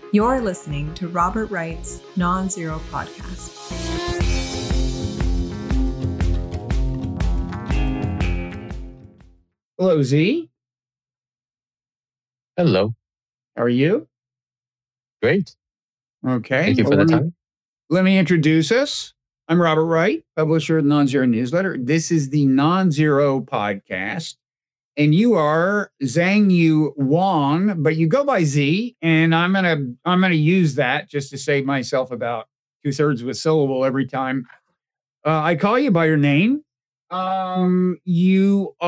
You're listening to Robert Wright's Non-Zero Podcast. Hello, Z. Hello. How are you? Great. Okay. Thank you for the time. Let me introduce us. I'm Robert Wright, publisher of the Non-Zero Newsletter. This is the Non-Zero Podcast. And you are Zhang Yu Wang, but you go by Z, and I'm gonna use that just to save myself about 2/3 of a syllable every time I call you by your name. You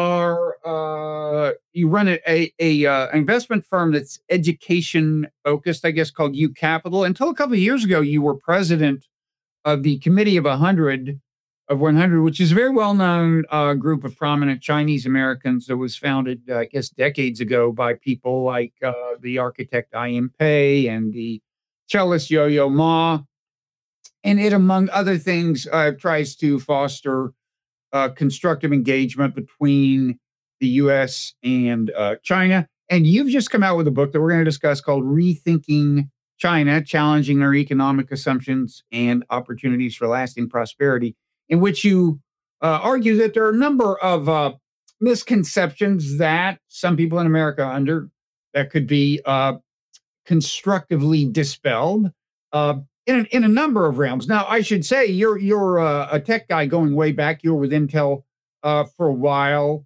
run a investment firm that's education focused, I guess, called U Capital. Until a couple of years ago, you were president of the Committee of 100, which is a very well-known group of prominent Chinese Americans that was founded, I guess, decades ago by people like the architect I.M. Pei and the cellist Yo-Yo Ma. And it, among other things, tries to foster constructive engagement between the U.S. and China. And you've just come out with a book that we're going to discuss called Rethinking China, Challenging Our Economic Assumptions and Opportunities for Lasting Prosperity, in which you argue that there are a number of misconceptions that some people in America are under that could be constructively dispelled in a number of realms. Now, I should say you're a tech guy going way back. You were with Intel for a while,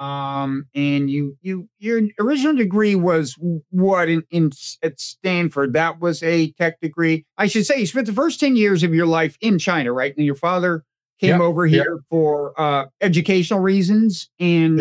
and your original degree was what at Stanford? That was a tech degree. I should say you spent the first 10 years of your life in China, right? And your father came over here for educational reasons, and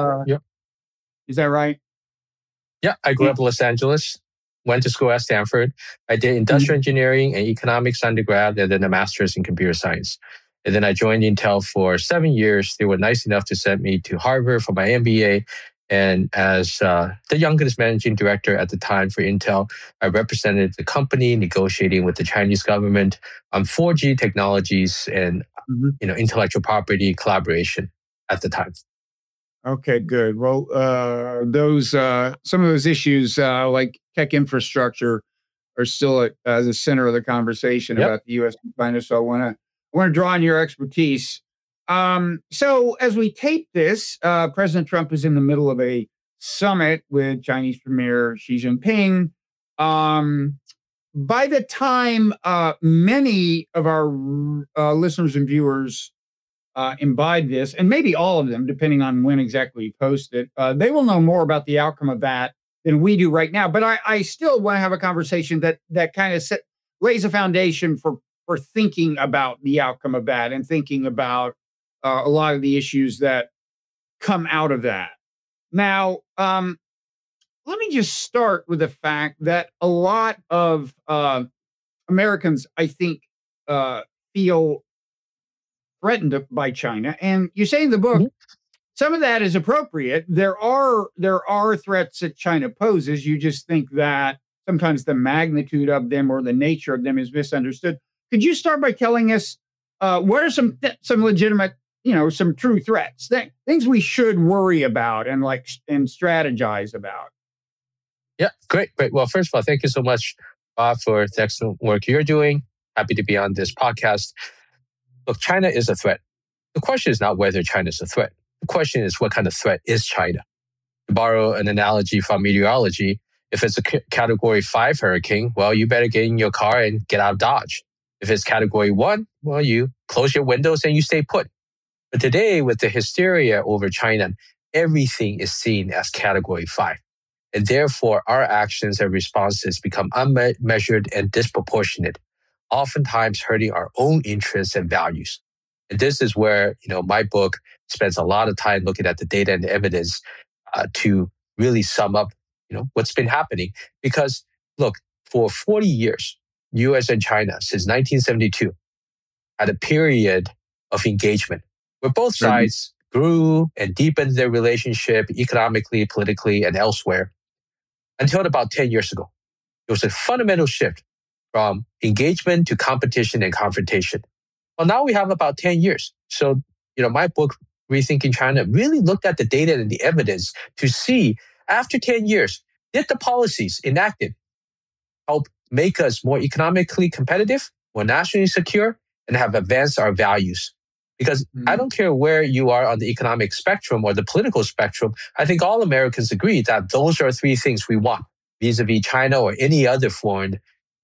is that right? Yeah, I grew up in Los Angeles. Went to school at Stanford. I did industrial engineering and economics undergrad, and then a master's in computer science. And then I joined Intel for 7 years. They were nice enough to send me to Harvard for my MBA. And as the youngest managing director at the time for Intel, I represented the company negotiating with the Chinese government on 4G technologies and intellectual property collaboration at the time. Okay, good. Well, some of those issues like tech infrastructure are still at the center of the conversation about the U.S. and China. So I want to draw on your expertise. So as we tape this, President Trump is in the middle of a summit with Chinese Premier Xi Jinping. By the time many of our listeners and viewers imbibe this, and maybe all of them, depending on when exactly you post it, they will know more about the outcome of that than we do right now. But I still want to have a conversation that kind of lays a foundation for thinking about the outcome of that and thinking about a lot of the issues that come out of that. Now, let me just start with the fact that a lot of Americans, I think, feel threatened by China. And you say in the book, some of that is appropriate. There are threats that China poses. You just think that sometimes the magnitude of them or the nature of them is misunderstood. Could you start by telling us what are some legitimate, some true threats, things we should worry about and strategize about? Yeah, great. Well, first of all, thank you so much, Bob, for the excellent work you're doing. Happy to be on this podcast. Look, China is a threat. The question is not whether China is a threat. The question is what kind of threat is China? To borrow an analogy from meteorology, if it's a Category 5 hurricane, well, you better get in your car and get out of Dodge. If it's Category 1, well, you close your windows and you stay put. But today, with the hysteria over China, everything is seen as Category 5. And therefore, our actions and responses become unmeasured and disproportionate, oftentimes hurting our own interests and values. And this is where, my book spends a lot of time looking at the data and the evidence to really sum up, what's been happening. Because, look, for 40 years, U.S. and China, since 1972, had a period of engagement where both sides grew and deepened their relationship economically, politically, and elsewhere until about 10 years ago. There was a fundamental shift from engagement to competition and confrontation. Well, now we have about 10 years. So, my book, Rethinking China, really looked at the data and the evidence to see, after 10 years, did the policies enacted help make us more economically competitive, more nationally secure, and have advanced our values. Because I don't care where you are on the economic spectrum or the political spectrum, I think all Americans agree that those are three things we want vis-a-vis China or any other foreign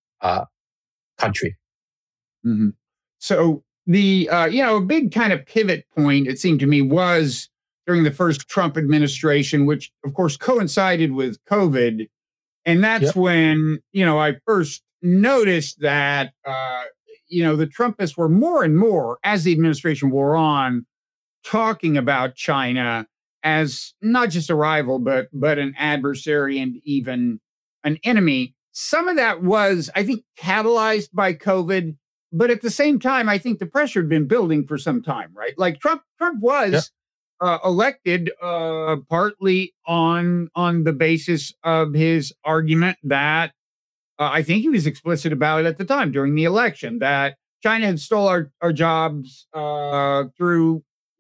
country. Mm-hmm. So the a big kind of pivot point, it seemed to me, was during the first Trump administration, which of course coincided with COVID. And that's when, I first noticed that, the Trumpists were more and more, as the administration wore on, talking about China as not just a rival, but an adversary and even an enemy. Some of that was, I think, catalyzed by COVID. But at the same time, I think the pressure had been building for some time, right? Like Trump was elected partly on the basis of his argument that I think he was explicit about it at the time during the election, that China had stole our jobs through,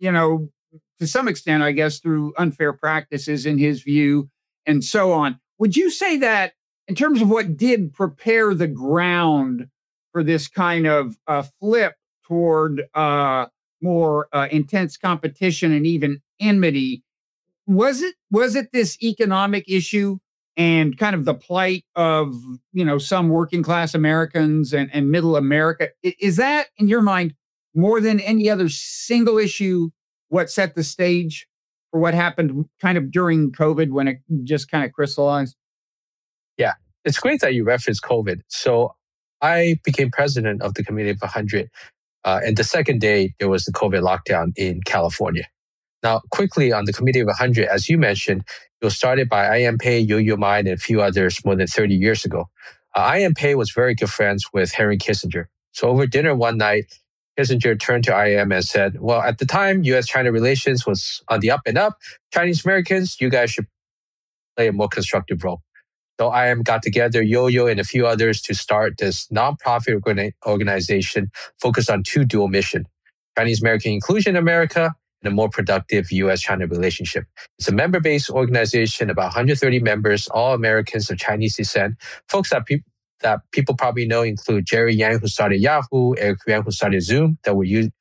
to some extent, I guess, through unfair practices in his view and so on. Would you say that in terms of what did prepare the ground for this kind of flip toward more intense competition and even enmity, was it this economic issue and kind of the plight of some working class Americans and middle America? Is that, in your mind, more than any other single issue, what set the stage for what happened kind of during COVID when it just kind of crystallized? Yeah, it's great that you referenced COVID. So I became president of the Committee of 100, and the second day there was the COVID lockdown in California. Now, quickly on the Committee of 100, as you mentioned, it was started by I.M. Pei, Yo-Yo Ma, and a few others more than 30 years ago. I.M. Pei was very good friends with Henry Kissinger. So over dinner one night, Kissinger turned to I.M. and said, well, at the time, U.S.-China relations was on the up and up. Chinese Americans, you guys should play a more constructive role. So I.M. got together Yo-Yo and a few others to start this nonprofit organization focused on two dual missions: Chinese American inclusion in America and a more productive U.S.-China relationship. It's a member-based organization, about 130 members, all Americans of Chinese descent. Folks that people probably know include Jerry Yang, who started Yahoo, Eric Yuan, who started Zoom, that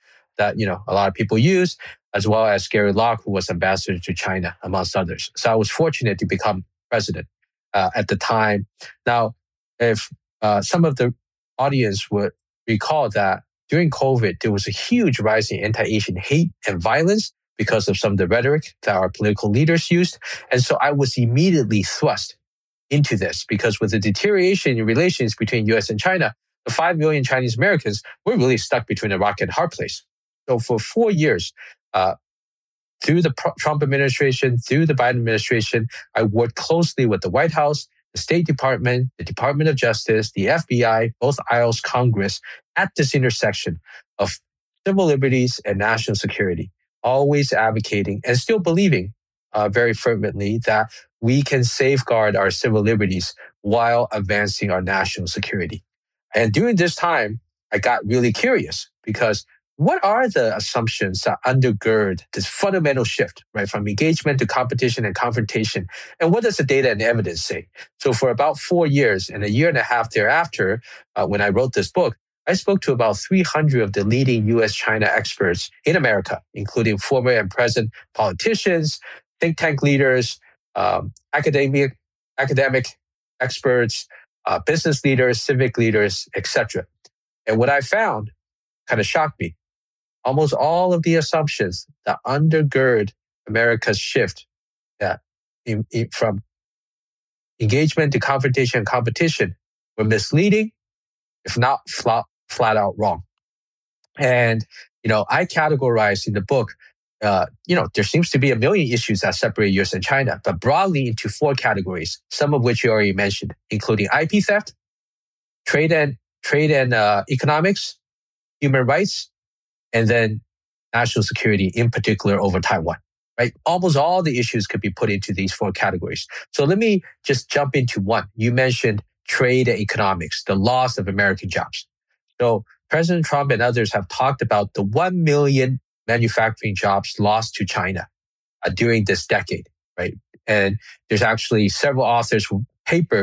a lot of people use, as well as Gary Locke, who was ambassador to China, amongst others. So I was fortunate to become president at the time. Now, if some of the audience would recall that during COVID, there was a huge rise in anti-Asian hate and violence because of some of the rhetoric that our political leaders used. And so I was immediately thrust into this because with the deterioration in relations between US and China, the 5 million Chinese Americans were really stuck between a rock and a hard place. So for 4 years, through the Trump administration, through the Biden administration, I worked closely with the White House, the State Department, the Department of Justice, the FBI, both aisles, Congress, at this intersection of civil liberties and national security, always advocating and still believing very fervently that we can safeguard our civil liberties while advancing our national security. And during this time, I got really curious because what are the assumptions that undergird this fundamental shift, right, from engagement to competition and confrontation? And what does the data and evidence say? So for about 4 years and a year and a half thereafter, when I wrote this book, I spoke to about 300 of the leading US-China experts in America, including former and present politicians, think tank leaders, academic experts, business leaders, civic leaders, etc. And what I found kind of shocked me. Almost all of the assumptions that undergird America's shift from engagement to confrontation and competition were misleading, if not flat out wrong. And, I categorize in the book, there seems to be a million issues that separate US and China, but broadly into 4 categories, some of which you already mentioned, including IP theft, trade and economics, human rights, and then national security, in particular over Taiwan, right? Almost all the issues could be put into these 4 categories. So let me just jump into one. You mentioned trade and economics, the loss of American jobs. So President Trump and others have talked about the 1 million manufacturing jobs lost to China during this decade, right? And there's actually several authors who papered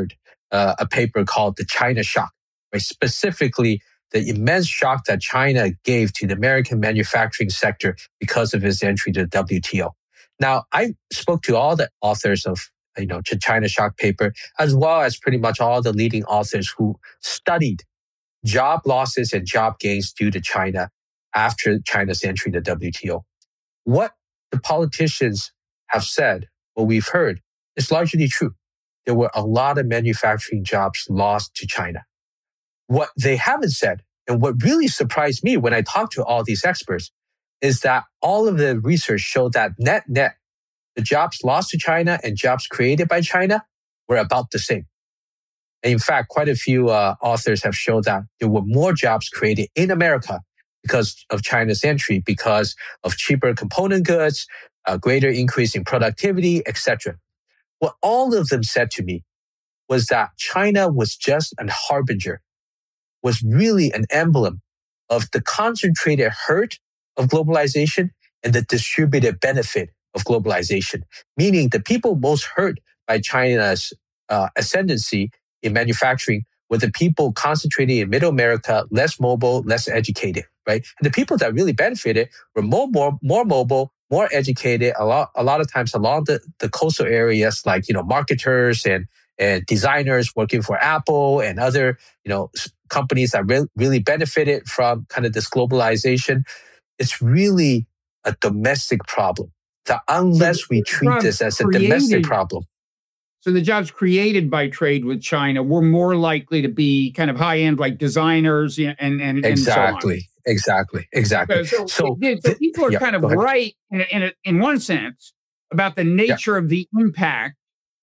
a paper called The China Shock, right? Specifically, the immense shock that China gave to the American manufacturing sector because of its entry to the WTO. Now, I spoke to all the authors of the China Shock paper, as well as pretty much all the leading authors who studied job losses and job gains due to China after China's entry to the WTO. What the politicians have said, what we've heard, is largely true. There were a lot of manufacturing jobs lost to China. What they haven't said, and what really surprised me when I talked to all these experts, is that all of the research showed that net, the jobs lost to China and jobs created by China were about the same. And in fact, quite a few authors have shown that there were more jobs created in America because of China's entry, because of cheaper component goods, a greater increase in productivity, etc. What all of them said to me was that China was just a harbinger, was really an emblem of the concentrated hurt of globalization and the distributed benefit of globalization, meaning the people most hurt by China's ascendancy in manufacturing were the people concentrated in Middle America, less mobile, less educated, right? And the people that really benefited were more mobile, more educated, a lot of times along the coastal areas, like, marketers and designers working for Apple and other, companies that really benefited from kind of this globalization. It's really a domestic problem. That unless we treat this as a domestic problem. So the jobs created by trade with China were more likely to be kind of high-end, like designers and exactly, so on. Exactly. So people are kind of right in one sense about the nature of the impact,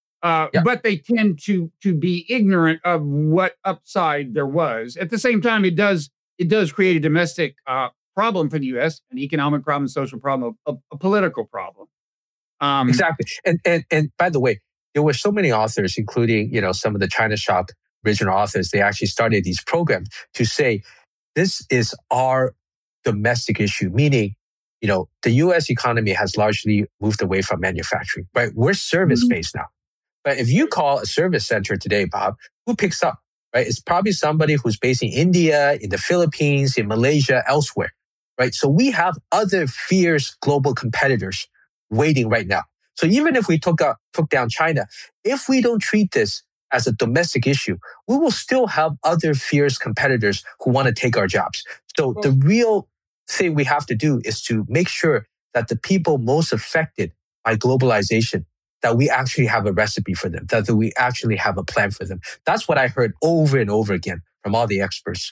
but they tend to be ignorant of what upside there was. At the same time, it does create a domestic problem for the U.S., an economic problem, a social problem, a political problem. Exactly. And by the way, there were so many authors, including, some of the China Shock original authors, they actually started these programs to say, this is our domestic issue, meaning, the U.S. economy has largely moved away from manufacturing, right? We're service-based now. But if you call a service center today, Bob, who picks up, right? It's probably somebody who's based in India, in the Philippines, in Malaysia, elsewhere, right? So we have other fierce global competitors waiting right now. So even if we took down China, if we don't treat this as a domestic issue, we will still have other fierce competitors who want to take our jobs. So the real thing we have to do is to make sure that the people most affected by globalization, that we actually have a recipe for them, that we actually have a plan for them. That's what I heard over and over again from all the experts.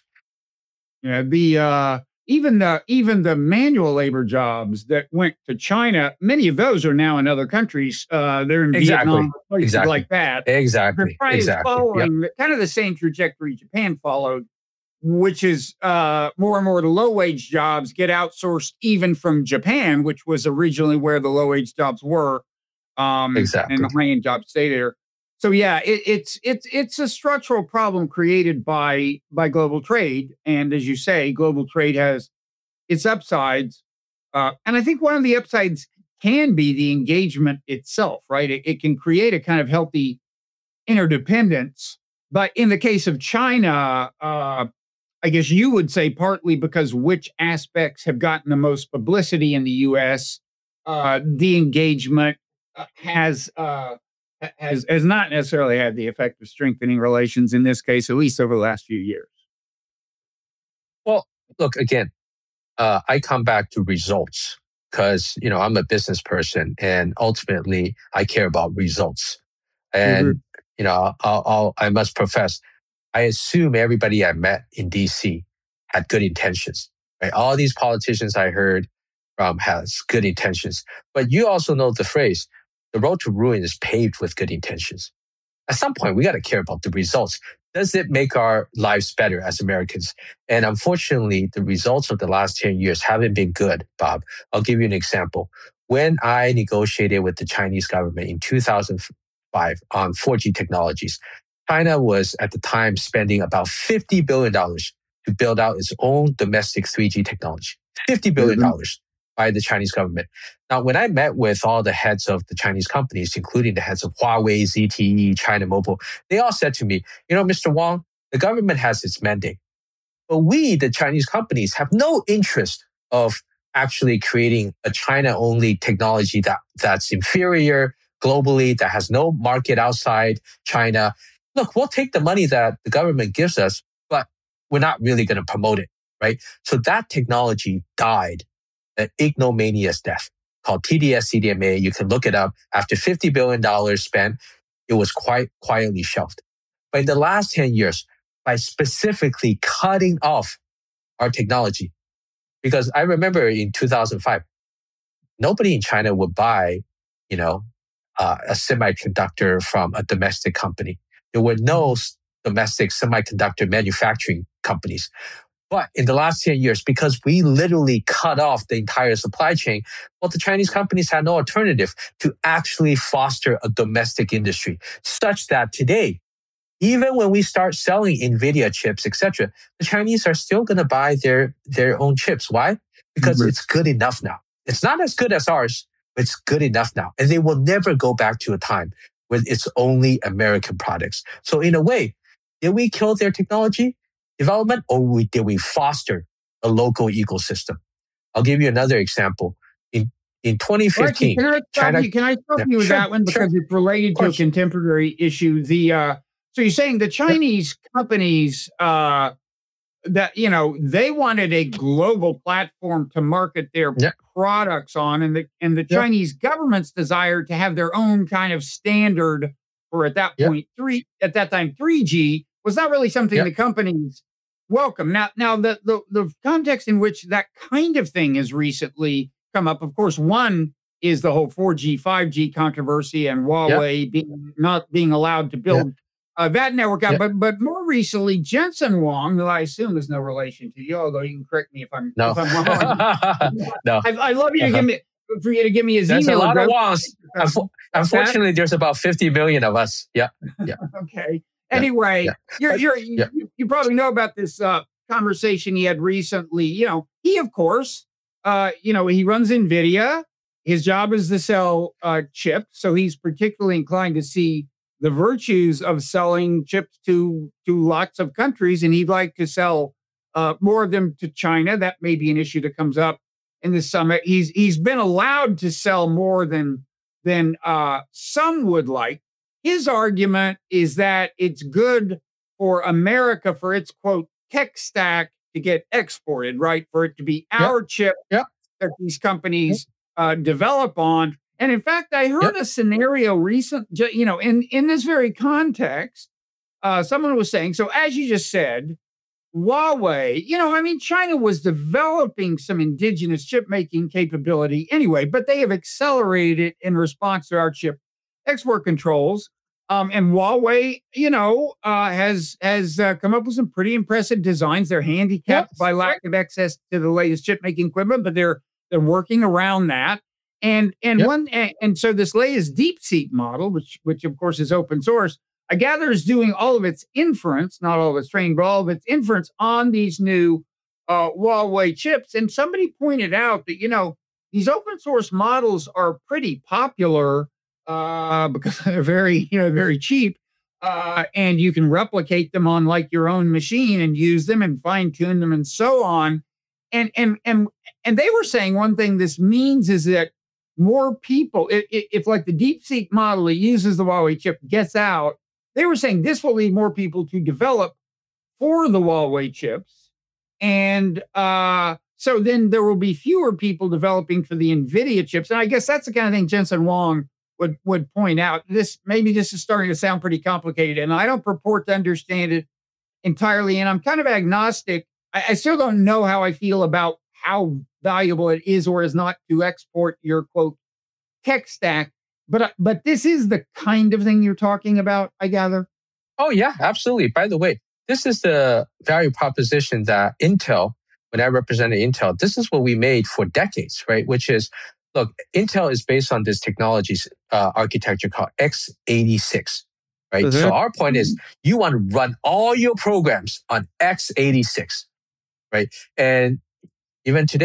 Yeah, even the manual labor jobs that went to China, many of those are now in other countries. They're in Vietnam, places like that. Exactly. Following kind of the same trajectory Japan followed, which is more and more the low-wage jobs get outsourced even from Japan, which was originally where the low-wage jobs were. And the high-end jobs stay there. So yeah, it's a structural problem created by global trade, and as you say, global trade has its upsides, and I think one of the upsides can be the engagement itself. Right, it can create a kind of healthy interdependence. But in the case of China, I guess you would say partly because which aspects have gotten the most publicity in the U.S., the engagement has not necessarily had the effect of strengthening relations in this case, at least over the last few years. Well, look, again, I come back to results because, I'm a business person and ultimately I care about results. And, I must profess, I assume everybody I met in DC had good intentions, right? All these politicians I heard from has good intentions. But you also know the phrase, the road to ruin is paved with good intentions. At some point, we got to care about the results. Does it make our lives better as Americans? And unfortunately, the results of the last 10 years haven't been good, Bob. I'll give you an example. When I negotiated with the Chinese government in 2005 on 4G technologies, China was at the time spending about $50 billion to build out its own domestic 3G technology. $50 billion. by the Chinese government. Now, when I met with all the heads of the Chinese companies, including the heads of Huawei, ZTE, China Mobile, they all said to me, Mr. Wang, the government has its mandate. But we, the Chinese companies, have no interest of actually creating a China-only technology that's inferior globally, that has no market outside China. Look, we'll take the money that the government gives us, but we're not really going to promote it, right? So that technology died an ignominious death called TD-SCDMA. You can look it up. After $50 billion spent, it was quite quietly shelved. But in the last 10 years, by specifically cutting off our technology, because I remember in 2005, nobody in China would buy, a semiconductor from a domestic company. There were no domestic semiconductor manufacturing companies. But in the last 10 years, because we literally cut off the entire supply chain, well, the Chinese companies had no alternative to actually foster a domestic industry, such that today, even when we start selling NVIDIA chips, etc., the Chinese are still going to buy their own chips. Why? Because it's good enough now. It's not as good as ours, but it's good enough now. And they will never go back to a time where it's only American products. So in a way, did we kill their technology development, or did we foster a local ecosystem? I'll give you another example. In 2015, can I stop you with that one because it's related to a contemporary issue? So you're saying the Chinese companies that they wanted a global platform to market their products on, and the Chinese government's desire to have their own kind of standard for at that point 3G was not really something the companies welcome. Now the context in which that kind of thing has recently come up, of course, one is the whole 4G, 5G controversy and Huawei not being allowed to build that network out. But more recently, Jensen Huang, who I assume is no relation to you, although you can correct me if I'm wrong. No. I love you for you to give me his There's email address. There's a lot of Wangs. Unfortunately, there's about 50 million of us. Yeah. Okay. Anyway, you probably know about this conversation he had recently. He of course, he runs NVIDIA. His job is to sell chips, so he's particularly inclined to see the virtues of selling chips to lots of countries, and he'd like to sell more of them to China. That may be an issue that comes up in the summit. He's been allowed to sell more than some would like. His argument is that it's good for America for its, quote, tech stack to get exported, right? For it to be our chip that these companies develop on. And in fact, I heard a scenario in this very context, someone was saying, so as you just said, Huawei, China was developing some indigenous chip making capability anyway, but they have accelerated it in response to our chip export controls. And Huawei, has come up with some pretty impressive designs. They're handicapped by lack of access to the latest chip making equipment, but they're working around that. And so this latest DeepSeek model, which of course is open source, I gather is doing all of its inference, not all of its training, but all of its inference on these new Huawei chips. And somebody pointed out that these open source models are pretty popular. Because they're very, very cheap, and you can replicate them on like your own machine and use them and fine tune them and so on. And they were saying one thing this means is that more people, if like the DeepSeek model that uses the Huawei chip gets out, they were saying this will lead more people to develop for the Huawei chips, and so then there will be fewer people developing for the NVIDIA chips. And I guess that's the kind of thing Jensen Huang would point out. This is starting to sound pretty complicated, and I don't purport to understand it entirely. And I'm kind of agnostic. I still don't know how I feel about how valuable it is or is not to export your, quote, tech stack. But this is the kind of thing you're talking about, I gather. Oh yeah, absolutely. By the way, this is the value proposition that Intel, when I represented Intel, this is what we made for decades, right? Which is, look, Intel is based on this technology architecture called x86, right? So our point is you want to run all your programs on x86, right? And even today,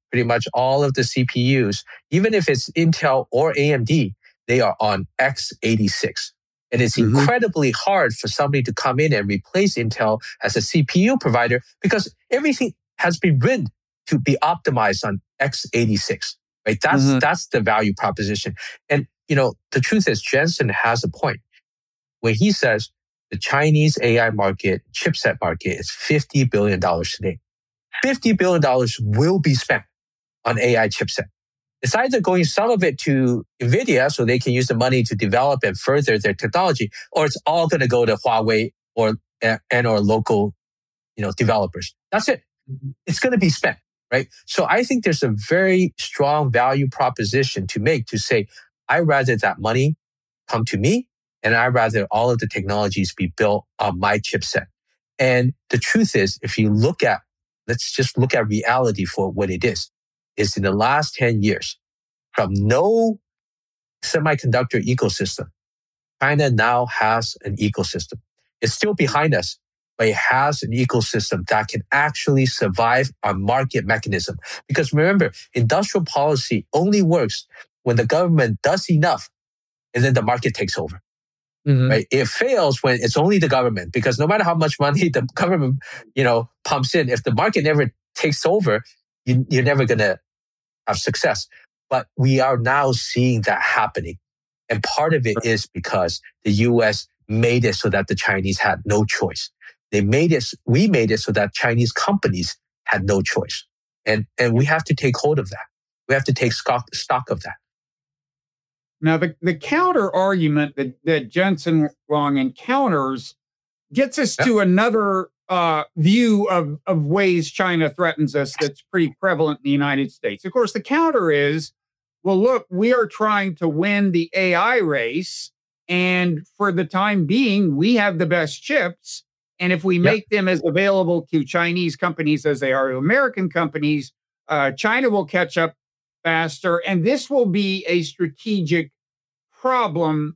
pretty much all of the CPUs, even if it's Intel or AMD, they are on x86. And it's incredibly hard for somebody to come in and replace Intel as a CPU provider because everything has been written to be optimized on x86. Right? That's the value proposition. And the truth is, Jensen has a point when he says the Chinese AI market, chipset market, is $50 billion today. $50 billion will be spent on AI chipset. It's either going some of it to NVIDIA so they can use the money to develop and further their technology, or it's all going to go to Huawei or local, developers. That's it. It's going to be spent, right? So I think there's a very strong value proposition to make to say, I'd rather that money come to me, and I'd rather all of the technologies be built on my chipset. And the truth is, if you let's just look at reality for what it is in the last 10 years, from no semiconductor ecosystem, China now has an ecosystem. It's still behind us, but it has an ecosystem that can actually survive on market mechanism. Because remember, industrial policy only works when the government does enough and then the market takes over. Right? It fails when it's only the government, because no matter how much money the government, pumps in, if the market never takes over, you're never going to have success. But we are now seeing that happening. And part of it is because the US made it so that the Chinese had no choice. We made it so that Chinese companies had no choice. And we have to take hold of that. We have to take stock of that. Now, the counter argument that Jensen Huang encounters gets us to another view of ways China threatens us that's pretty prevalent in the United States. Of course, the counter is, well, look, we are trying to win the AI race, and for the time being, we have the best chips. And if we make them as available to Chinese companies as they are to American companies, China will catch up faster, and this will be a strategic problem,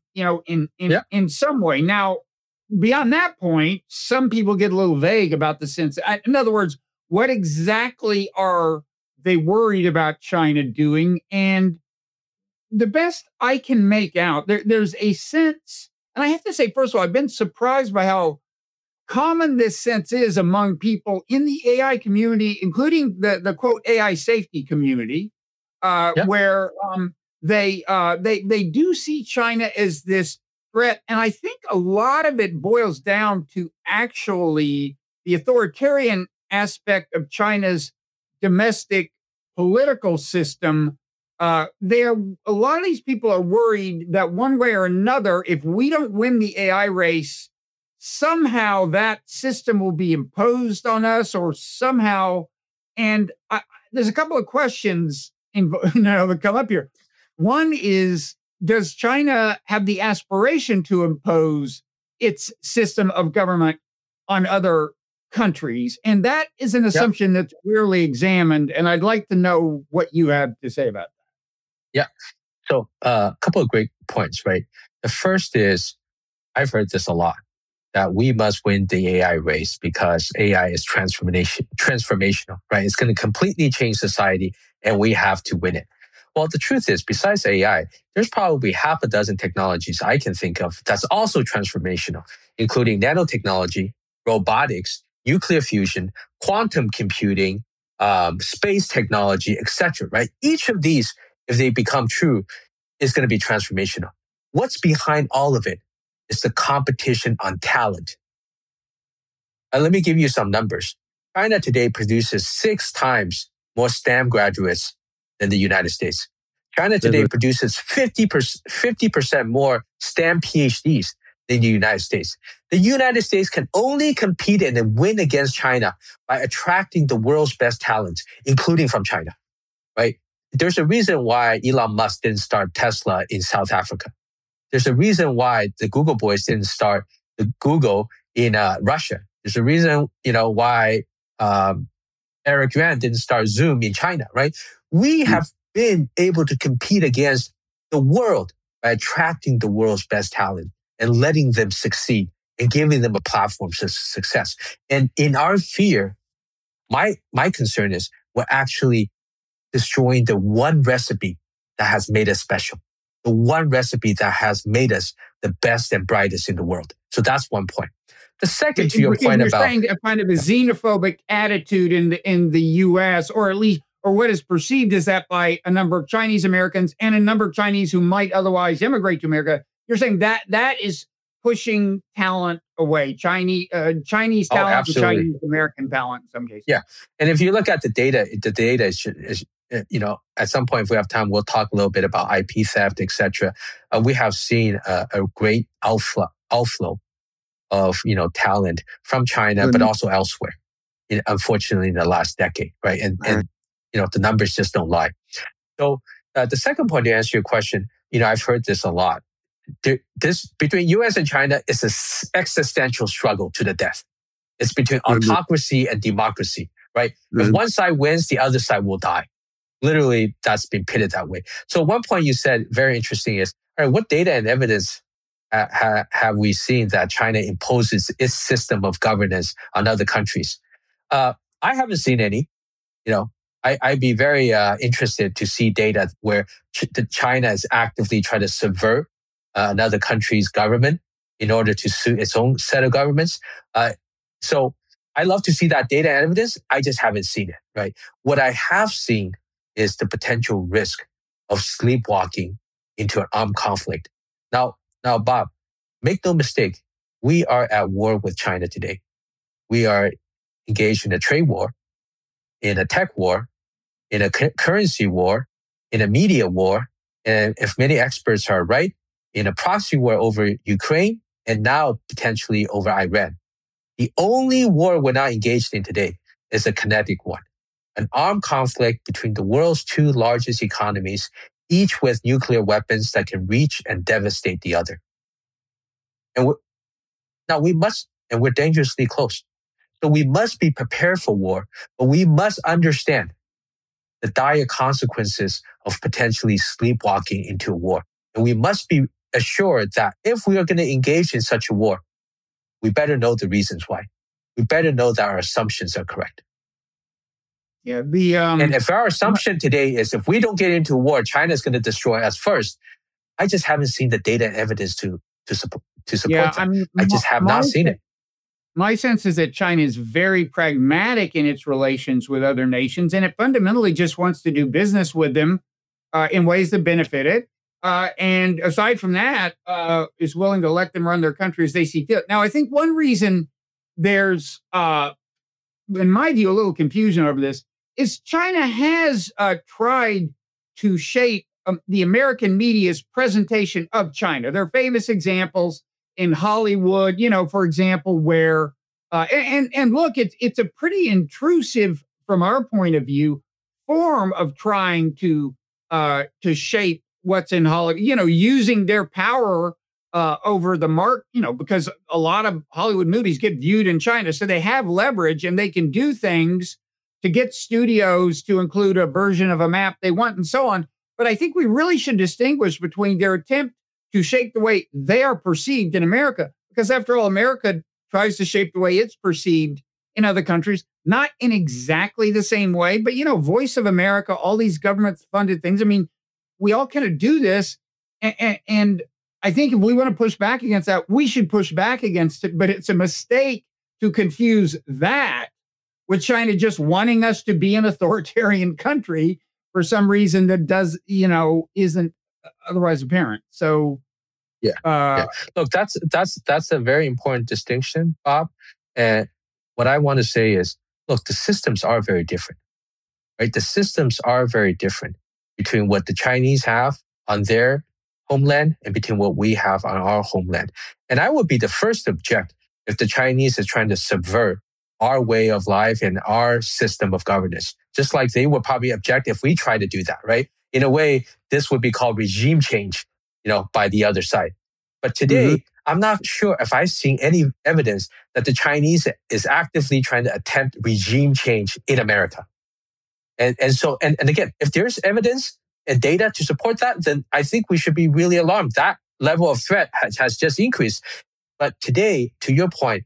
in some way. Now, beyond that point, some people get a little vague about the sense. In other words, what exactly are they worried about China doing? And the best I can make out, there's a sense, and I have to say, first of all, I've been surprised by how common this sense is among people in the AI community, including the quote AI safety community, where they do see China as this threat. And I think a lot of it boils down to actually the authoritarian aspect of China's domestic political system. A lot of these people are worried that one way or another, if we don't win the AI race, somehow that system will be imposed on us, or somehow. And there's a couple of questions that come up here. One is, does China have the aspiration to impose its system of government on other countries? And that is an assumption that's rarely examined. And I'd like to know what you have to say about that. Yeah. So a couple of great points, right? The first is, I've heard this a lot, that we must win the AI race because AI is transformational, right? It's going to completely change society and we have to win it. Well, the truth is, besides AI, there's probably half a dozen technologies I can think of that's also transformational, including nanotechnology, robotics, nuclear fusion, quantum computing, space technology, etc. Right? Each of these, if they become true, is going to be transformational. What's behind all of it is the competition on talent. Let me give you some numbers. China today produces 6 times more STEM graduates than the United States. China today produces 50% more STEM PhDs than the United States. The United States can only compete and win against China by attracting the world's best talent, including from China, right? There's a reason why Elon Musk didn't start Tesla in South Africa. There's a reason why the Google boys didn't start the Google in Russia. There's a reason, why Eric Yuan didn't start Zoom in China, right? We have been able to compete against the world by attracting the world's best talent and letting them succeed and giving them a platform for success. And in our fear, my concern is we're actually destroying the one recipe that has made us special, the one recipe that has made us the best and brightest in the world. So that's one point. The second, to your point you're about saying a kind of a xenophobic attitude in the U.S., or at least, or what is perceived as that by a number of Chinese Americans and a number of Chinese who might otherwise immigrate to America. You're saying that is pushing talent away, Chinese talent to Chinese American talent in some cases. Yeah, and if you look at the data is at some point, if we have time, we'll talk a little bit about IP theft, etc. We have seen a great outflow of talent from China, but also elsewhere. Unfortunately, in the last decade, right? And the numbers just don't lie. So the second point to answer your question, I've heard this a lot. This between U.S. and China is an existential struggle to the death. It's between autocracy and democracy, right? If one side wins, the other side will die. Literally, that's been pitted that way. So one point you said, very interesting, is, all right, what data and evidence have we seen that China imposes its system of governance on other countries? I haven't seen any. I'd be very interested to see data where China is actively trying to subvert another country's government in order to suit its own set of governments. So I love to see that data and evidence. I just haven't seen it, right? What I have seen is the potential risk of sleepwalking into an armed conflict. Now, Bob, make no mistake, we are at war with China today. We are engaged in a trade war, in a tech war, in a currency war, in a media war, and if many experts are right, in a proxy war over Ukraine, and now potentially over Iran. The only war we're not engaged in today is a kinetic one, an armed conflict between the world's two largest economies, each with nuclear weapons that can reach and devastate the other. And we're dangerously close. So we must be prepared for war, but we must understand the dire consequences of potentially sleepwalking into a war. And we must be assured that if we are going to engage in such a war, we better know the reasons why. We better know that our assumptions are correct. Yeah. And if our assumption today is if we don't get into a war, China is going to destroy us first, I just haven't seen the data and evidence to support that. I just have not seen it. My sense is that China is very pragmatic in its relations with other nations, and it fundamentally just wants to do business with them in ways that benefit it. And aside from that, is willing to let them run their country as they see fit. Now, I think one reason there's, in my view, a little confusion over this is China has tried to shape the American media's presentation of China. There are famous examples in Hollywood, for example, where, and look, it's a pretty intrusive, from our point of view, form of trying to shape what's in Hollywood, using their power over the mark, because a lot of Hollywood movies get viewed in China. So they have leverage and they can do things to get studios to include a version of a map they want and so on. But I think we really should distinguish between their attempt to shape the way they are perceived in America, because after all, America tries to shape the way it's perceived in other countries, not in exactly the same way, but, Voice of America, all these government-funded things. I mean, we all kind of do this. And I think if we want to push back against that, we should push back against it. But it's a mistake to confuse that with China just wanting us to be an authoritarian country for some reason that isn't otherwise apparent. So, yeah. Look, that's a very important distinction, Bob. And what I want to say is, look, the systems are very different, right? The systems are very different between what the Chinese have on their homeland and between what we have on our homeland. And I would be the first to object if the Chinese is trying to subvert our way of life and our system of governance, just like they would probably object if we try to do that, right? In a way, this would be called regime change, by the other side. But today, I'm not sure if I've seen any evidence that the Chinese is actively trying to attempt regime change in America. And so again, if there's evidence and data to support that, then I think we should be really alarmed. That level of threat has just increased. But today, to your point,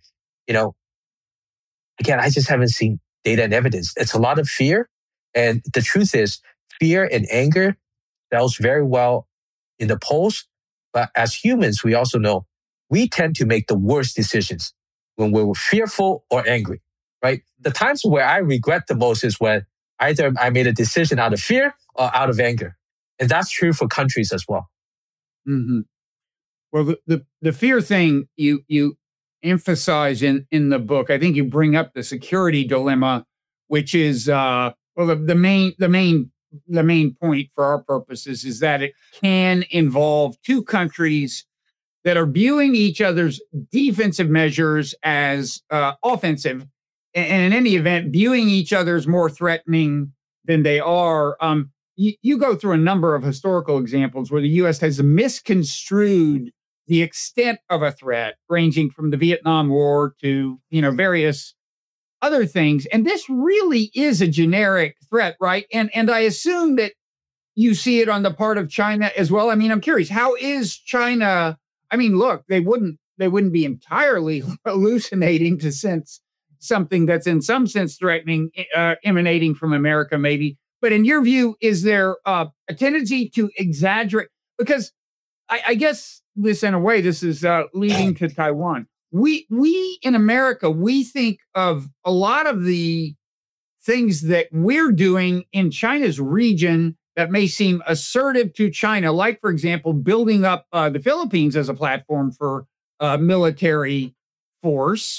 again, I just haven't seen data and evidence. It's a lot of fear. And the truth is, fear and anger sells very well in the polls. But as humans, we also know we tend to make the worst decisions when we're fearful or angry, right? The times where I regret the most is when either I made a decision out of fear or out of anger. And that's true for countries as well. Mm-hmm. Well, the fear thing you emphasize in the book, I think you bring up the security dilemma, which is the main point for our purposes is that it can involve two countries that are viewing each other's defensive measures as offensive, and in any event, viewing each other's more threatening than they are. You go through a number of historical examples where the U.S. has misconstrued the extent of a threat, ranging from the Vietnam War to various other things. And this really is a generic threat, right? And I assume that you see it on the part of China as well. I mean, I'm curious, how is China? I mean, look, they wouldn't be entirely hallucinating to sense something that's in some sense threatening, emanating from America, maybe. But in your view, is there a tendency to exaggerate? Because I guess this, in a way, this is leading to Taiwan. We in America, we think of a lot of the things that we're doing in China's region that may seem assertive to China, like, for example, building up the Philippines as a platform for military force.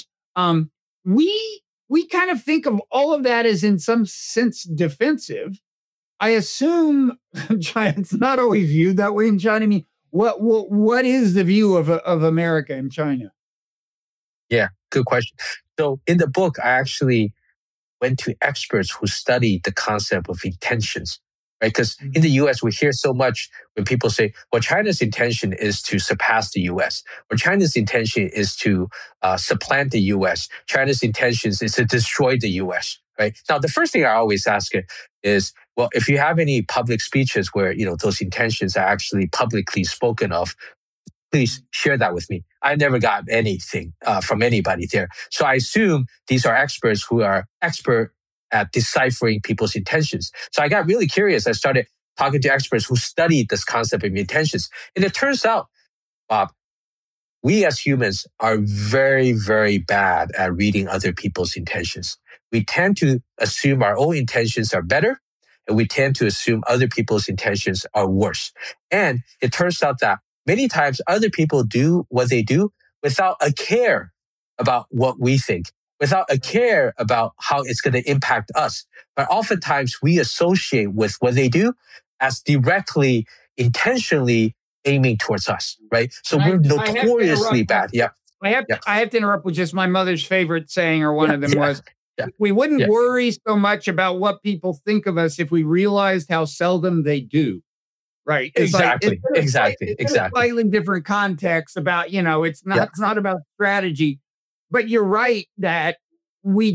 We kind of think of all of that as in some sense defensive. I assume China's not always viewed that way in China. I mean, what is the view of America and China? Yeah, good question. So in the book, I actually went to experts who studied the concept of intentions, right? Because in the US, we hear so much when people say, well, China's intention is to surpass the US, or China's intention is to supplant the US. China's intentions is to destroy the US, right? Now, the first thing I always ask is, well, if you have any public speeches where, those intentions are actually publicly spoken of, please share that with me. I never got anything from anybody there. So I assume these are experts who are expert at deciphering people's intentions. So I got really curious. I started talking to experts who studied this concept of intentions. And it turns out, Bob, we as humans are very, very bad at reading other people's intentions. We tend to assume our own intentions are better, and we tend to assume other people's intentions are worse. And it turns out that many times other people do what they do without a care about what we think, without a care about how it's going to impact us. But oftentimes we associate with what they do as directly, intentionally aiming towards us, right? So we're notoriously bad. Yeah. I have to interrupt with just my mother's favorite saying, or one of them was, we wouldn't worry so much about what people think of us if we realized how seldom they do. Right. Exactly. It's a slightly different context about, it's not about strategy, but you're right that we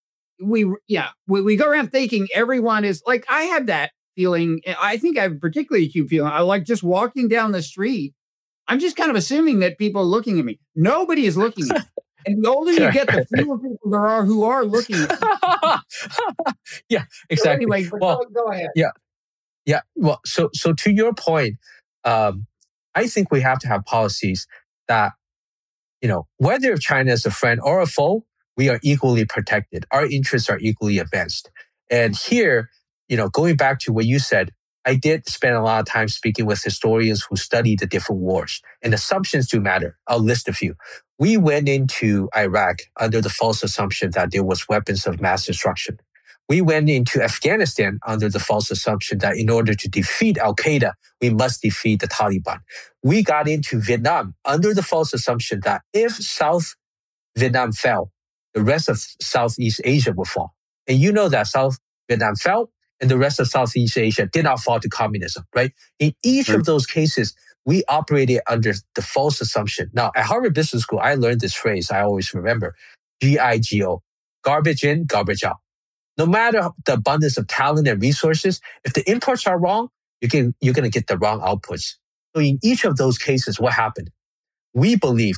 go around thinking everyone is like, I have that feeling. I think I have a particularly acute feeling. I like just walking down the street. I'm just kind of assuming that people are looking at me. Nobody is looking at me. And the older you get, the fewer people there are who are looking at you. Yeah, exactly. So anyway, go ahead. Yeah. Well, so to your point, I think we have to have policies that, whether China is a friend or a foe, we are equally protected. Our interests are equally advanced. And here, going back to what you said, I did spend a lot of time speaking with historians who study the different wars, and assumptions do matter. I'll list a few. We went into Iraq under the false assumption that there was weapons of mass destruction. We went into Afghanistan under the false assumption that in order to defeat Al-Qaeda, we must defeat the Taliban. We got into Vietnam under the false assumption that if South Vietnam fell, the rest of Southeast Asia would fall. And you know that South Vietnam fell, and the rest of Southeast Asia did not fall to communism, right? In each of those cases, we operated under the false assumption. Now, at Harvard Business School, I learned this phrase I always remember, GIGO, garbage in, garbage out. No matter the abundance of talent and resources, if the inputs are wrong, you're going to get the wrong outputs. So in each of those cases, what happened? The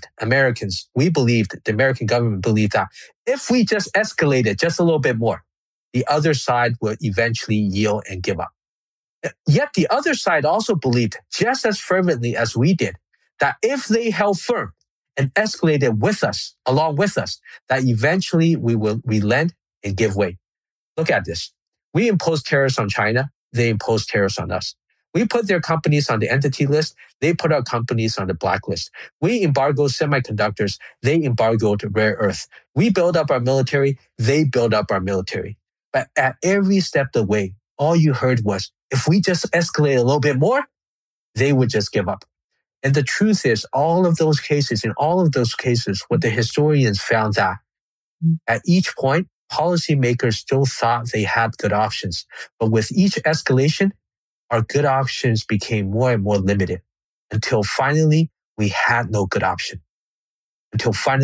American government believed that if we just escalated just a little bit more, the other side would eventually yield and give up. Yet the other side also believed just as fervently as we did that if they held firm and escalated with us, along with us, that eventually we will relent and give way. Look at this. We imposed tariffs on China. They imposed tariffs on us. We put their companies on the entity list. They put our companies on the blacklist. We embargoed semiconductors. They embargoed rare earth. We built up our military. They built up our military. But at every step of the way, all you heard was, if we just escalate a little bit more, they would just give up. And the truth is, in all of those cases, what the historians found that at each point, policymakers still thought they had good options. But with each escalation, our good options became more and more limited until finally we had no good option. And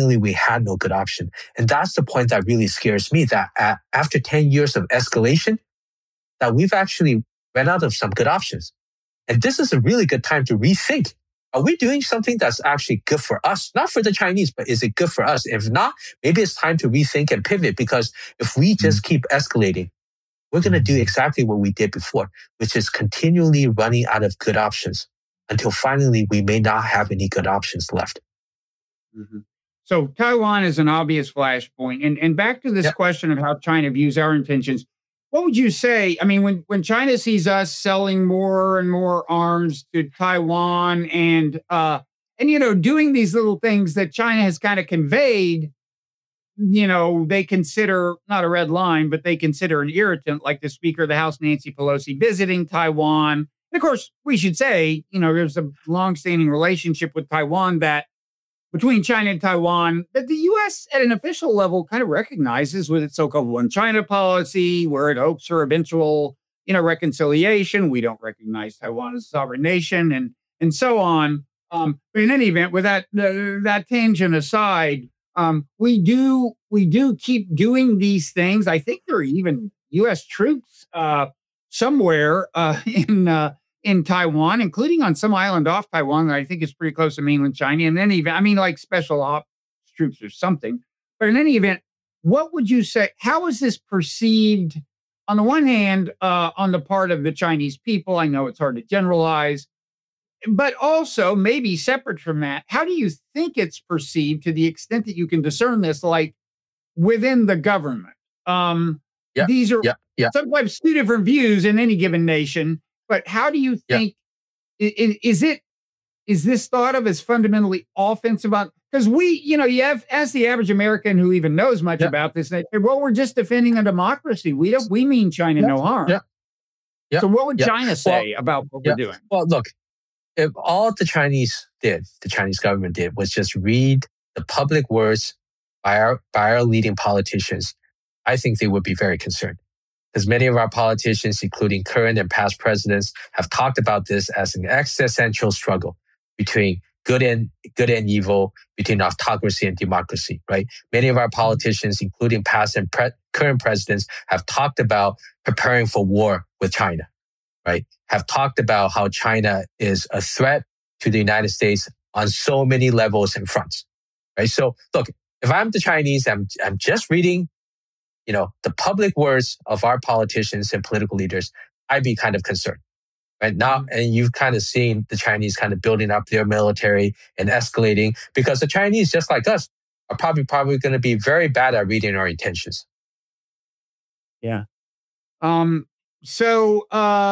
that's the point that really scares me, that after 10 years of escalation, that we've actually run out of some good options. And this is a really good time to rethink. Are we doing something that's actually good for us? Not for the Chinese, but is it good for us? If not, maybe it's time to rethink and pivot, because if we just keep escalating, we're going to do exactly what we did before, which is continually running out of good options until finally we may not have any good options left. Mm-hmm. So Taiwan is an obvious flashpoint. And back to this question of how China views our intentions, what would you say? I mean, when China sees us selling more and more arms to Taiwan and doing these little things that China has kind of conveyed, they consider not a red line, but they consider an irritant, like the Speaker of the House, Nancy Pelosi, visiting Taiwan. And of course, we should say, there's a longstanding relationship with Taiwan between China and Taiwan that the U.S. at an official level kind of recognizes with its so-called one China policy, where it hopes for eventual, reconciliation. We don't recognize Taiwan as a sovereign nation and so on. But in any event, with that tangent aside, we do keep doing these things. I think there are even U.S. troops somewhere in Taiwan, including on some island off Taiwan that I think is pretty close to mainland China. And then like special ops troops or something. But in any event, what would you say? How is this perceived on the one hand, on the part of the Chinese people? I know it's hard to generalize, but also maybe separate from that, how do you think it's perceived to the extent that you can discern this, like within the government? These are sometimes two different views in any given nation. But how do you think, is this thought of as fundamentally offensive? Because you have, as the average American who even knows much about this, they say, well, we're just defending a democracy. We mean China no harm. So what would China say about what we're doing? Well, look, if all the Chinese government did was just read the public words by our leading politicians, I think they would be very concerned. Because many of our politicians, including current and past presidents, have talked about this as an existential struggle between good and evil, between autocracy and democracy, right? Many of our politicians, including past and current presidents, have talked about preparing for war with China, right? Have talked about how China is a threat to the United States on so many levels and fronts, right? So look, if I'm the Chinese, I'm just reading the public words of our politicians and political leaders, I'd be kind of concerned. Right now, and you've kind of seen the Chinese kind of building up their military and escalating, because the Chinese, just like us, are probably going to be very bad at reading our intentions. Yeah. So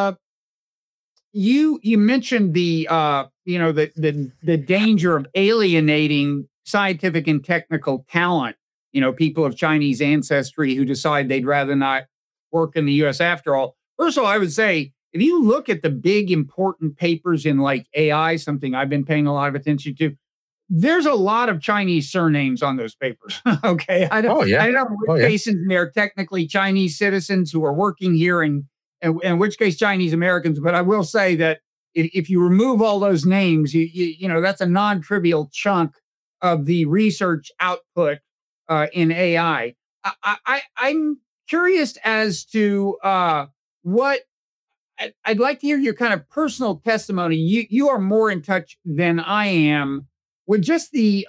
you mentioned the danger of alienating scientific and technical talent. People of Chinese ancestry who decide they'd rather not work in the U.S. after all. First of all, I would say, if you look at the big important papers in like AI, something I've been paying a lot of attention to, there's a lot of Chinese surnames on those papers. Okay. I don't know which cases they're technically Chinese citizens who are working here and in which case Chinese Americans. But I will say that if you remove all those names, that's a non-trivial chunk of the research output in AI. I'm curious as to what I'd like to hear your kind of personal testimony. You are more in touch than I am with just the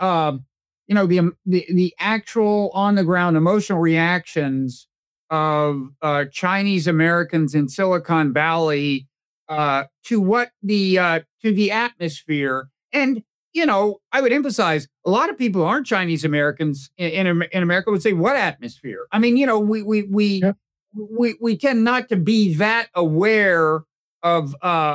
actual on the ground emotional reactions of Chinese Americans in Silicon Valley to what to the atmosphere. And I would emphasize a lot of people who aren't Chinese Americans in America would say, "What atmosphere?" I mean, Yep. we tend not to be that aware of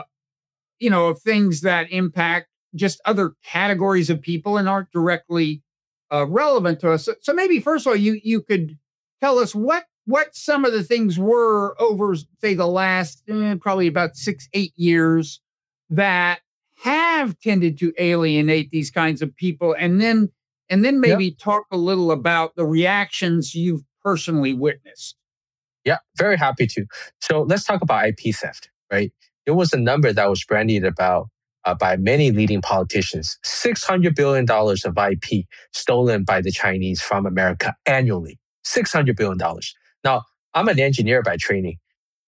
of things that impact just other categories of people and aren't directly relevant to us. So maybe first of all, you could tell us what some of the things were over, say, the last probably about 6-8 years that have tended to alienate these kinds of people, and then maybe talk a little about the reactions you've personally witnessed. Yeah, very happy to. So let's talk about IP theft, right? There was a number that was bandied about by many leading politicians: $600 billion of IP stolen by the Chinese from America annually. $600 billion. Now, I'm an engineer by training.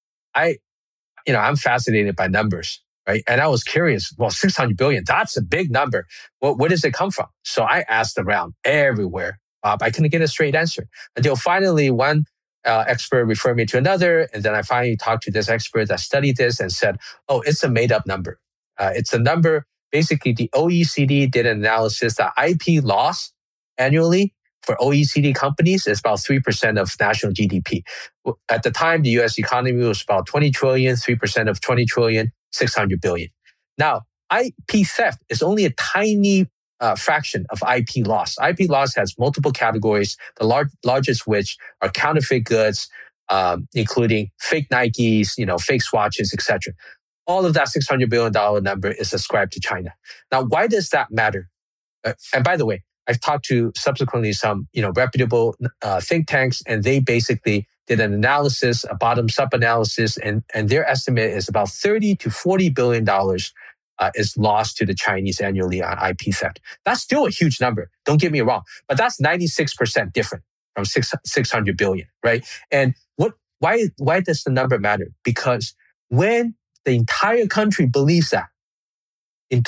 I'm fascinated by numbers, right? And I was curious, well, 600 billion, that's a big number. Well, where does it come from? So I asked around everywhere. I couldn't get a straight answer until finally one expert referred me to another. And then I finally talked to this expert that studied this and said, oh, it's a made up number. It's a number. Basically, the OECD did an analysis that IP loss annually for OECD companies is about 3% of national GDP. At the time, the US economy was about 20 trillion, 3% of 20 trillion, 600 billion. Now, IP theft is only a tiny fraction of IP loss. IP loss has multiple categories, the largest which are counterfeit goods, including fake Nikes, fake swatches, etc. All of that $600 billion number is ascribed to China. Now, why does that matter? And by the way, I've talked to subsequently some, reputable think tanks, and they basically did an analysis, a bottom-up analysis, and their estimate is about $30 to $40 billion is lost to the Chinese annually on IP theft. That's still a huge number. Don't get me wrong, but that's 96% different from 600 billion, right? And why does the number matter? Because when the entire country believes that, in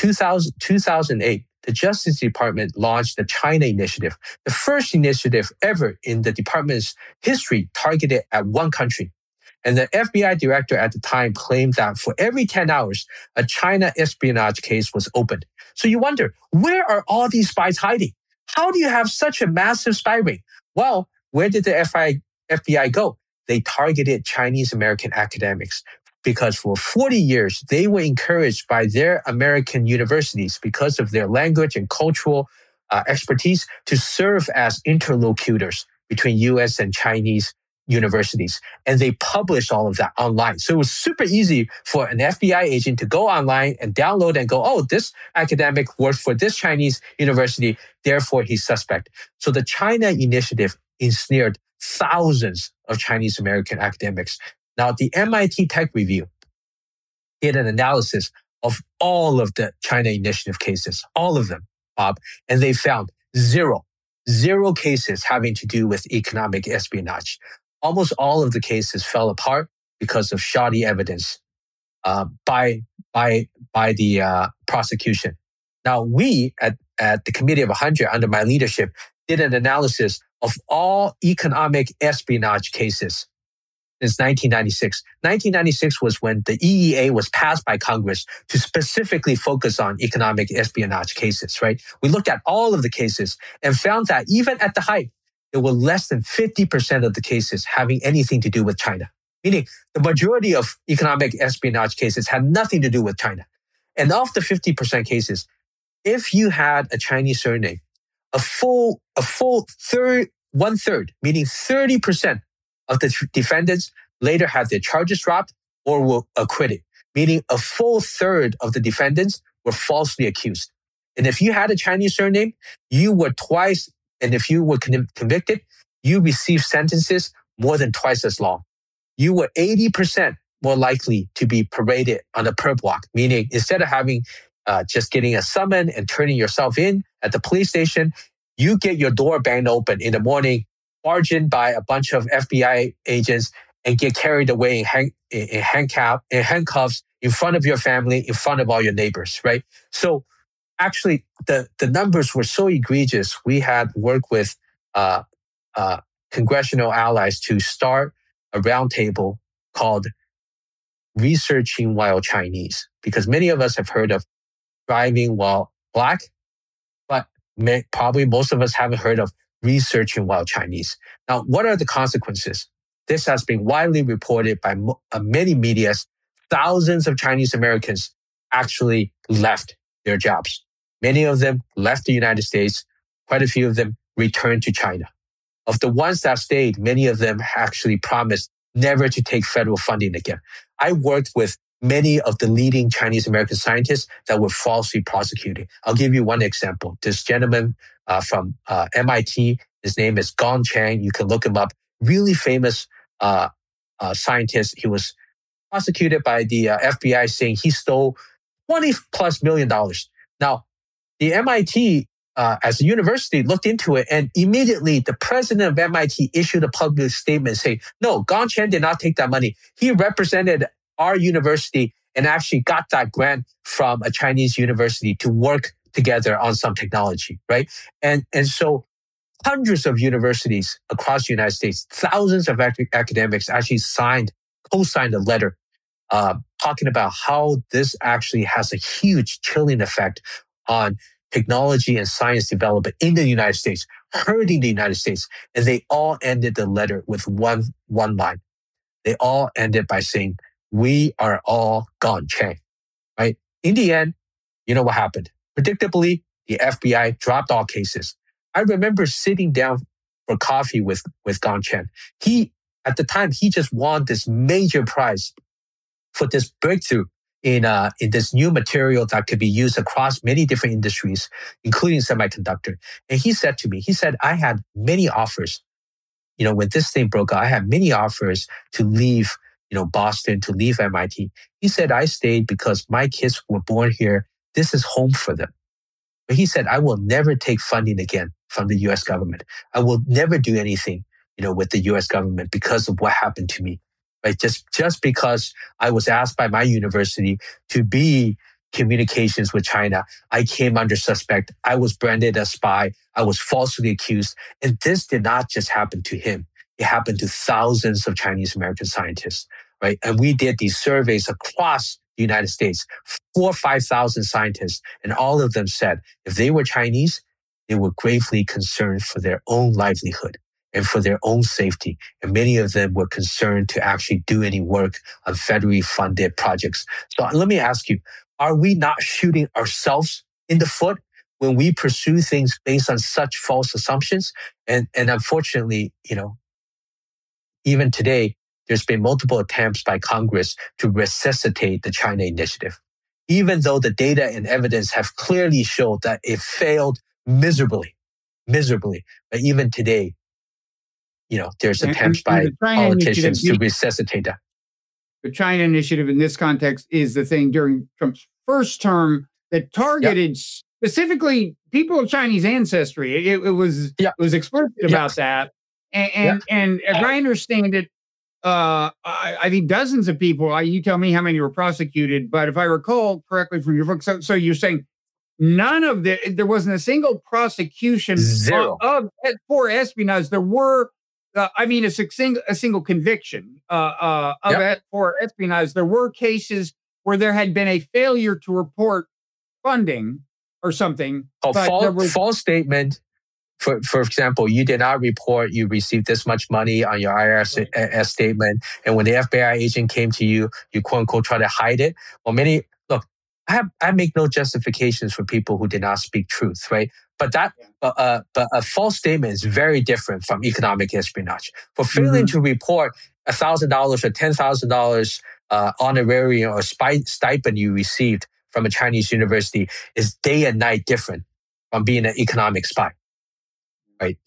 2008, the Justice Department launched the China Initiative, the first initiative ever in the department's history targeted at one country. And the FBI director at the time claimed that for every 10 hours, a China espionage case was opened. So you wonder, where are all these spies hiding? How do you have such a massive spy ring? Well, where did the FBI go? They targeted Chinese American academics, because for 40 years, they were encouraged by their American universities because of their language and cultural expertise to serve as interlocutors between US and Chinese universities. And they published all of that online. So it was super easy for an FBI agent to go online and download and go, oh, this academic works for this Chinese university, therefore he's suspect. So the China Initiative ensnared thousands of Chinese American academics. Now, the MIT Tech Review did an analysis of all of the China Initiative cases, all of them, Bob, and they found zero cases having to do with economic espionage. Almost all of the cases fell apart because of shoddy evidence by the prosecution. Now, we at the Committee of 100 under my leadership did an analysis of all economic espionage cases since 1996. 1996 was when the EEA was passed by Congress to specifically focus on economic espionage cases, right? We looked at all of the cases and found that even at the height, there were less than 50% of the cases having anything to do with China. Meaning the majority of economic espionage cases had nothing to do with China. And of the 50% cases, if you had a Chinese surname, a full third, meaning 30% of the defendants later had their charges dropped or were acquitted, meaning a full third of the defendants were falsely accused. And if you had a Chinese surname, you were twice, and if you were convicted, you received sentences more than twice as long. You were 80% more likely to be paraded on a perp walk, meaning instead of having just getting a summon and turning yourself in at the police station, you get your door banged open in the morning, barged in by a bunch of FBI agents, and get carried away in handcuffs in front of your family, in front of all your neighbors, right? So actually, the numbers were so egregious, we had worked with congressional allies to start a roundtable called researching while Chinese, because many of us have heard of driving while Black, but probably most of us haven't heard of researching while Chinese. Now, what are the consequences? This has been widely reported by many medias. Thousands of Chinese Americans actually left their jobs. Many of them left the United States. Quite a few of them returned to China. Of the ones that stayed, many of them actually promised never to take federal funding again. I worked with many of the leading Chinese American scientists that were falsely prosecuted. I'll give you one example. This gentleman from MIT, his name is Gong Chang. You can look him up. Really famous scientist. He was prosecuted by the FBI saying he stole $20+ million. Now, the MIT as a university looked into it, and immediately the president of MIT issued a public statement saying, no, Gong Chen did not take that money. He represented our university and actually got that grant from a Chinese university to work together on some technology, right? And so hundreds of universities across the United States, thousands of academics actually co-signed a letter talking about how this actually has a huge chilling effect on technology and science development in the United States, hurting the United States. And they all ended the letter with one line. They all ended by saying, we are all Gong Chen, right? In the end, you know what happened? Predictably, the FBI dropped all cases. I remember sitting down for coffee with Gong Chen. At the time, he just won this major prize for this breakthrough in this new material that could be used across many different industries, including semiconductor. And he said to me, I had many offers. When this thing broke out, I had many offers to leave, Boston, to leave MIT. He said, I stayed because my kids were born here. This is home for them. But he said, I will never take funding again from the US government. I will never do anything, with the US government because of what happened to me. Right? Just because I was asked by my university to be communications with China, I came under suspect. I was branded as spy. I was falsely accused. And this did not just happen to him. It happened to thousands of Chinese American scientists, right? And we did these surveys across the United States, 4,000 or 5,000 scientists, and all of them said if they were Chinese, they were gravely concerned for their own livelihood and for their own safety. And many of them were concerned to actually do any work on federally funded projects. So let me ask you, are we not shooting ourselves in the foot when we pursue things based on such false assumptions? And unfortunately, even today, there's been multiple attempts by Congress to resuscitate the China Initiative, even though the data and evidence have clearly showed that it failed miserably. But even today, there's attempts by politicians to resuscitate that. The China Initiative in this context is the thing during Trump's first term that targeted specifically people of Chinese ancestry. It was explicit about that. And as I understand it, I think dozens of people, you tell me how many were prosecuted, but if I recall correctly from your book, so you're saying there wasn't a single prosecution for espionage. There were, a single conviction for espionage. There were cases where there had been a failure to report funding or something. False statement. For example, you did not report you received this much money on your IRS statement. And when the FBI agent came to you, you quote unquote try to hide it. Well, I make no justifications for people who did not speak truth, right? But a false statement is very different from economic espionage. For failing to report $1,000 or $10,000 honorarium or stipend you received from a Chinese university is day and night different from being an economic spy. Right.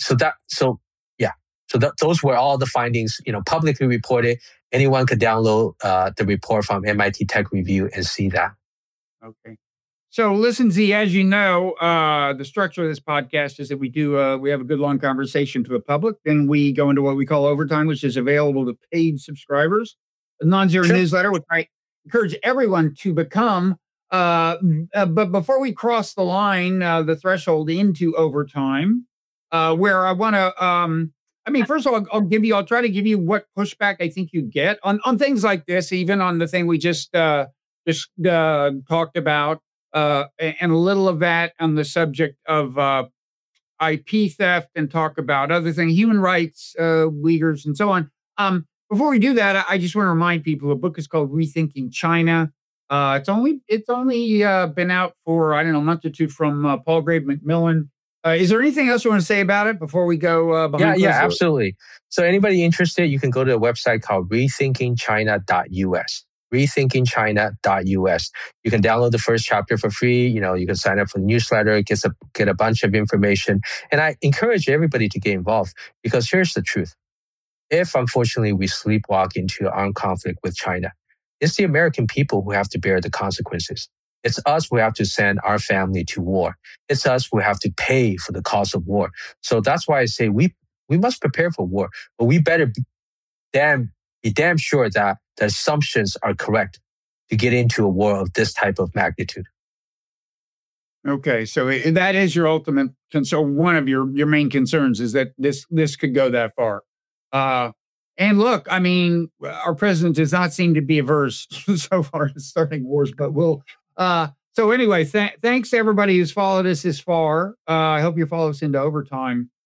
Those were all the findings, publicly reported. Anyone could download the report from MIT Tech Review and see that. Okay. So listen, Z, as you know, the structure of this podcast is that we have a good long conversation to the public. Then we go into what we call overtime, which is available to paid subscribers, a non-zero newsletter, which I encourage everyone to become. But before we cross the line, the threshold into overtime, where I want to, I mean, first of all, I'll try to give you what pushback I think you get on things like this, even on the thing we just talked about, and a little of that on the subject of IP theft, and talk about other things, human rights, Uyghurs, and so on. Before we do that, I just want to remind people the book is called Rethinking China. It's only been out for, I don't know, a month or two, from Palgrave Macmillan. Is there anything else you want to say about it before we go behind? Yeah, absolutely. So anybody interested, you can go to a website called rethinkingchina.us. rethinkingchina.us. You can download the first chapter for free. You can sign up for the newsletter, get a bunch of information. And I encourage everybody to get involved, because here's the truth. If, unfortunately, we sleepwalk into armed conflict with China, it's the American people who have to bear the consequences. It's us who have to send our family to war. It's us who have to pay for the cost of war. So that's why I say we must prepare for war, but we better be damn sure that the assumptions are correct to get into a war of this type of magnitude. Okay, so that is your ultimate concern. One of your main concerns is that this could go that far. And look, I mean, our president does not seem to be averse so far to starting wars, but we'll. So anyway, thanks to everybody who's followed us this far. I hope you follow us into overtime.